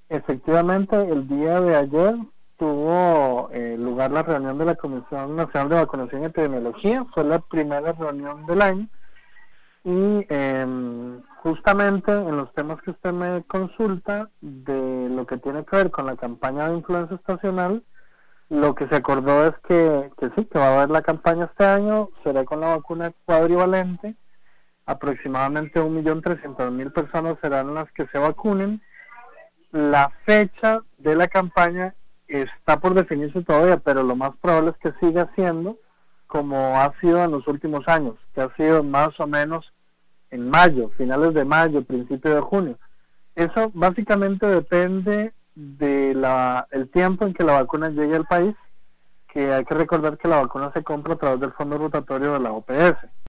Efectivamente, el día de ayer tuvo lugar la reunión de la Comisión Nacional de Vacunación y Epidemiología. Fue la primera reunión del año y justamente en los temas que usted me consulta de lo que tiene que ver con la campaña de influenza estacional, lo que se acordó es que sí, que va a haber la campaña este año, será con la vacuna cuadrivalente. Aproximadamente 1.300.000 personas serán las que se vacunen. La fecha de la campaña está por definirse todavía, pero lo más probable es que siga siendo como ha sido en los últimos años, que ha sido más o menos en mayo, finales de mayo, principio de junio. Eso básicamente depende de el tiempo en que la vacuna llegue al país, que hay que recordar que la vacuna se compra a través del fondo rotatorio de la OPS.